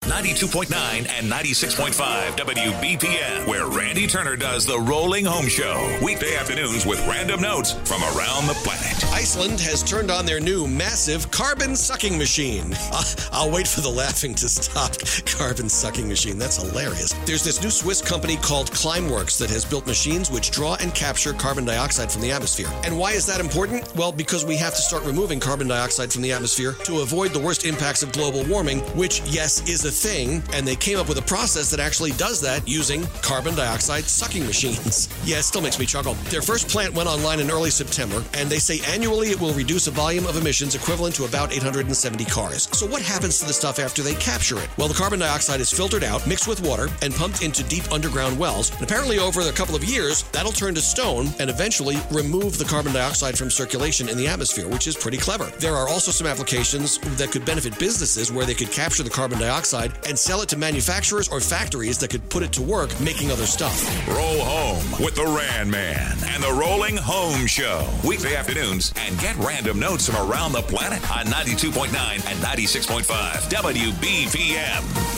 92.9 and 96.5 WBPM, where Randy Turner does the Rolling Home Show. Weekday afternoons with random notes from around the planet. Iceland has turned on their new massive carbon sucking machine. I'll wait for the laughing to stop. Carbon sucking machine. That's hilarious. There's this new Swiss company called Climeworks that has built machines which draw and capture carbon dioxide from the atmosphere. And why is that important? Well, because we have to start removing carbon dioxide from the atmosphere to avoid the worst impacts of global warming, which, yes, is a thing, and they came up with a process that actually does that using carbon dioxide sucking machines. Yeah, it still makes me chuckle. Their first plant went online in early September, and they say annually it will reduce a volume of emissions equivalent to about 870 cars. So what happens to the stuff after they capture it? Well, the carbon dioxide is filtered out, mixed with water, and pumped into deep underground wells. And apparently over a couple of years, that'll turn to stone and eventually remove the carbon dioxide from circulation in the atmosphere, which is pretty clever. There are also some applications that could benefit businesses where they could capture the carbon dioxide and sell it to manufacturers or factories that could put it to work making other stuff. Roll home with the Ran Man and the Rolling Home Show. Weekday afternoons, and get random notes from around the planet on 92.9 and 96.5 WBPM.